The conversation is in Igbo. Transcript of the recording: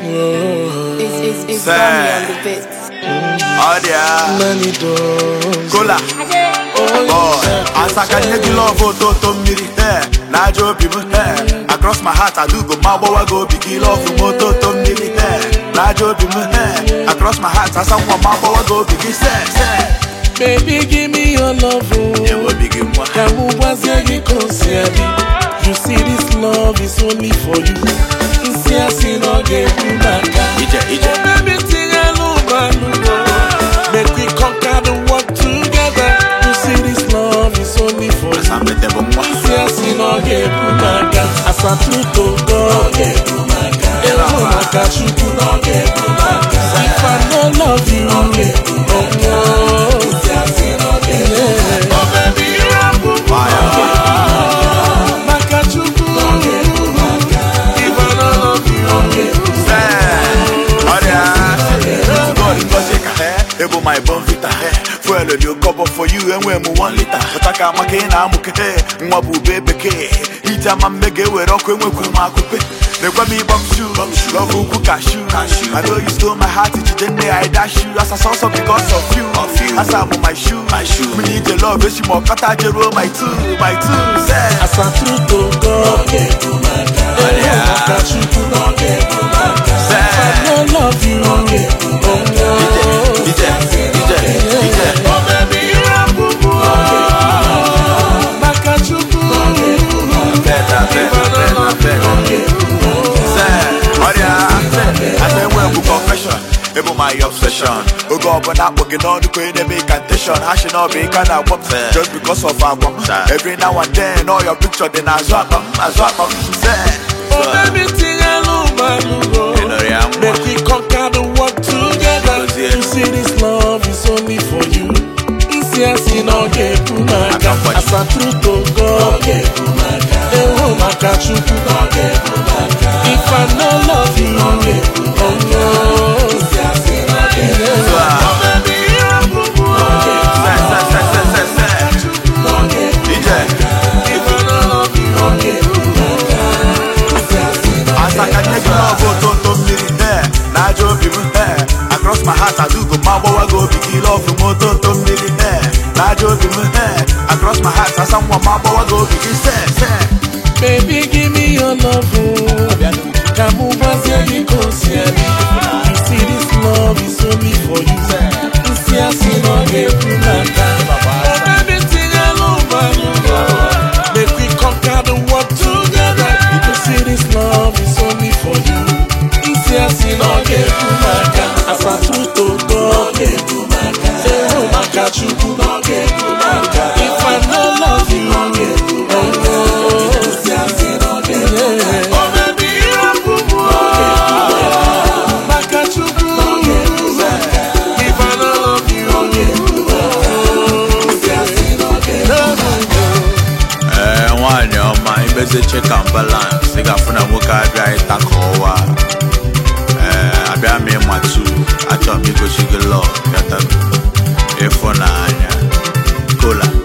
It's Sammy on the beat. Oh yeah, Many doors. Cola. Boy, as I can get love to miri na jo people across my heart I do go my boy go big love to miri na jo people across my heart I sound my boy go big say. Baby, give me your love. You see this love is only for you. Baby, make we conquer the world together. You see this love is only for you. If I don't love you, Ebo my bon vita fuel the cup for you and when 1 liter otaka makina amuke nwa bu bebeke ita mamege we rock when we kuma akupe they call me bum shoe love you cashew I know you stole my heart today I dash you as I saw so because of you as I'm on my shoe we need the love she more kata jero my two say as I true to God I love you Ebo my obsession. Oh God, but I'm working on the way they make attention. I should not be kind of work just because of our work. Every now and then, all your picture then I swap them. Oh baby, make we conquer the world together. You see this love is only for you. As I true to God, if I don't love you, across my heart I do go my boy go big love to miri na jo people across my heart I someone my boy go big say baby give me your love you see this love is only for you make we conquer the world together. You see this love is only for you. As I true to God, if I don't love you, check and balance. They got fun and work out right takowa. I be a me matu. I thought me go sugar love. If on Cola.